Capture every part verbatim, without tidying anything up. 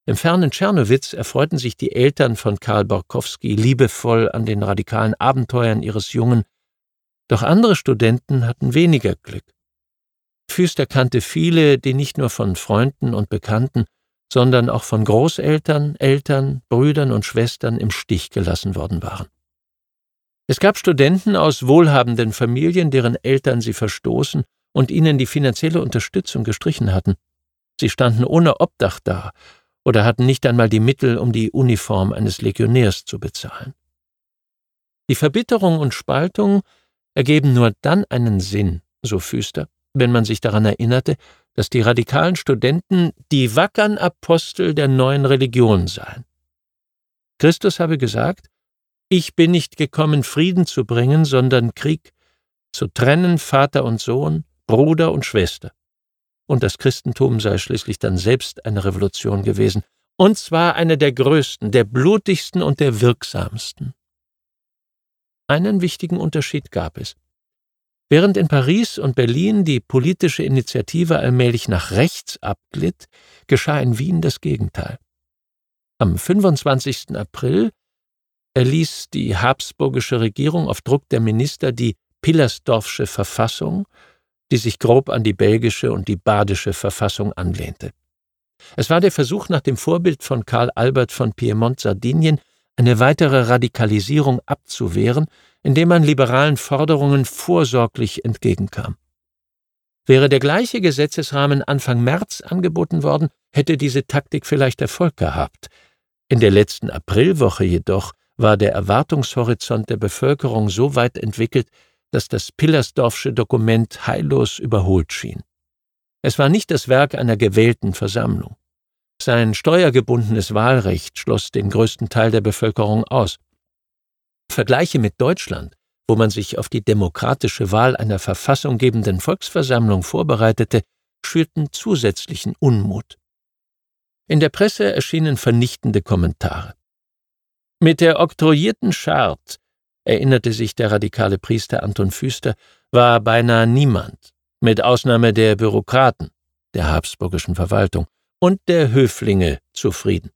Im fernen Czernowitz erfreuten sich die Eltern von Karl Borkowski liebevoll an den radikalen Abenteuern ihres Jungen, doch andere Studenten hatten weniger Glück. Pfüster kannte viele, die nicht nur von Freunden und Bekannten, sondern auch von Großeltern, Eltern, Brüdern und Schwestern im Stich gelassen worden waren. Es gab Studenten aus wohlhabenden Familien, deren Eltern sie verstoßen und ihnen die finanzielle Unterstützung gestrichen hatten. Sie standen ohne Obdach da oder hatten nicht einmal die Mittel, um die Uniform eines Legionärs zu bezahlen. Die Verbitterung und Spaltung ergeben nur dann einen Sinn, so Pfüster, wenn man sich daran erinnerte, dass die radikalen Studenten die wackern Apostel der neuen Religion seien. Christus habe gesagt: Ich bin nicht gekommen, Frieden zu bringen, sondern Krieg, zu trennen Vater und Sohn, Bruder und Schwester. Und das Christentum sei schließlich dann selbst eine Revolution gewesen, und zwar eine der größten, der blutigsten und der wirksamsten. Einen wichtigen Unterschied gab es. Während in Paris und Berlin die politische Initiative allmählich nach rechts abglitt, geschah in Wien das Gegenteil. Am fünfundzwanzigsten April erließ die habsburgische Regierung auf Druck der Minister die Pillersdorfsche Verfassung, die sich grob an die belgische und die badische Verfassung anlehnte. Es war der Versuch, nach dem Vorbild von Karl Albert von Piemont-Sardinien eine weitere Radikalisierung abzuwehren, indem man liberalen Forderungen vorsorglich entgegenkam. Wäre der gleiche Gesetzesrahmen Anfang März angeboten worden, hätte diese Taktik vielleicht Erfolg gehabt. In der letzten Aprilwoche jedoch war der Erwartungshorizont der Bevölkerung so weit entwickelt, dass das Pillersdorfsche Dokument heillos überholt schien. Es war nicht das Werk einer gewählten Versammlung. Sein steuergebundenes Wahlrecht schloss den größten Teil der Bevölkerung aus. Vergleiche mit Deutschland, wo man sich auf die demokratische Wahl einer verfassunggebenden Volksversammlung vorbereitete, schürten zusätzlichen Unmut. In der Presse erschienen vernichtende Kommentare. Mit der oktroyierten Charte, erinnerte sich der radikale Priester Anton Pfüster, war beinahe niemand, mit Ausnahme der Bürokraten, der habsburgischen Verwaltung und der Höflinge, zufrieden.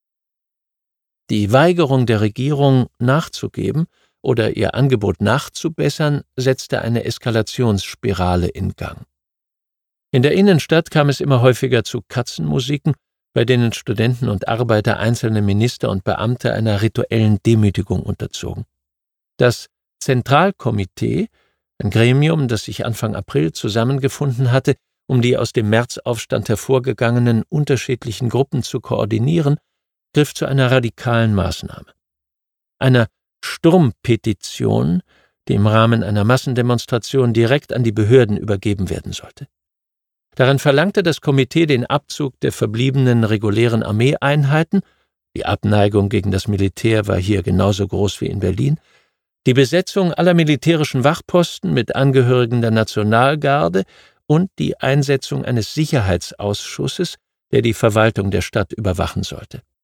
Die Weigerung der Regierung, nachzugeben oder ihr Angebot nachzubessern, setzte eine Eskalationsspirale in Gang. In der Innenstadt kam es immer häufiger zu Katzenmusiken, bei denen Studenten und Arbeiter einzelne Minister und Beamte einer rituellen Demütigung unterzogen. Das Zentralkomitee, ein Gremium, das sich Anfang April zusammengefunden hatte, um die aus dem Märzaufstand hervorgegangenen unterschiedlichen Gruppen zu koordinieren, griff zu einer radikalen Maßnahme. Einer Sturmpetition, die im Rahmen einer Massendemonstration direkt an die Behörden übergeben werden sollte. Darin verlangte das Komitee den Abzug der verbliebenen regulären Armeeeinheiten, die Abneigung gegen das Militär war hier genauso groß wie in Berlin, die Besetzung aller militärischen Wachposten mit Angehörigen der Nationalgarde und die Einsetzung eines Sicherheitsausschusses, der die Verwaltung der Stadt überwachen sollte.